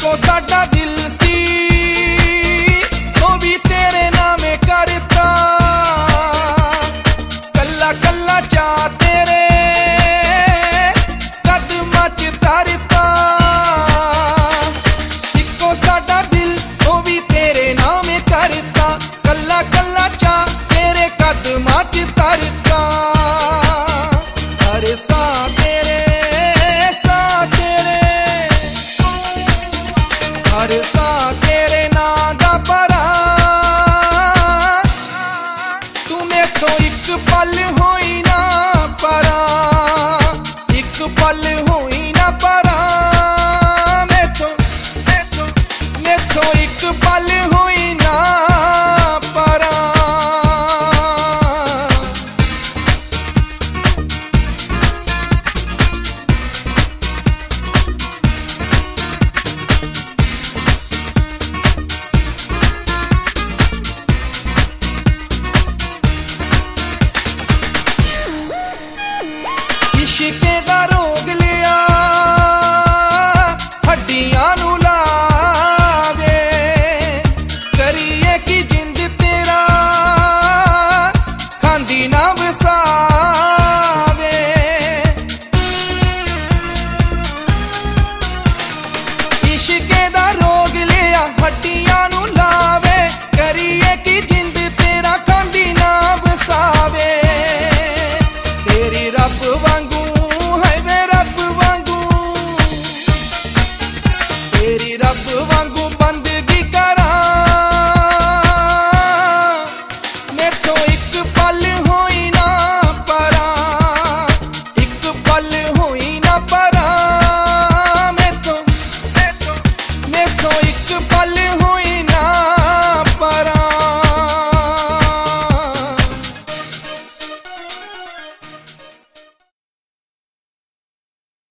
Eco साडा दिल सी तो भी तेरे नामे करता, कल्ला कल्ला चा तेरे कदमां च धरता। इको साडा दिल तो भी तेरे नामे करता, कल्ला कल्ला चा तेरे कदमां च धरता। हर सा तेरे हर सा तेरे नां दा भरा, तू मेथों इक पल होई ना परा, इक पल होई ना परा। मेथों इक पल होई ना परा। इश्के दा रोग लिया हड्डियां नू लावे, करिए की जिंद तेरा खांदी ना वसावे। इश्के दा रोग लिया हड्डियां नू लावे, करिए की जिंद तेरा खांदी ना वसावे। तेरी रब वांगू तेरी रब वांगू बंदगी करा, मेथों इक पल होई ना परा, इक पल होई ना परा। मेथों इक पल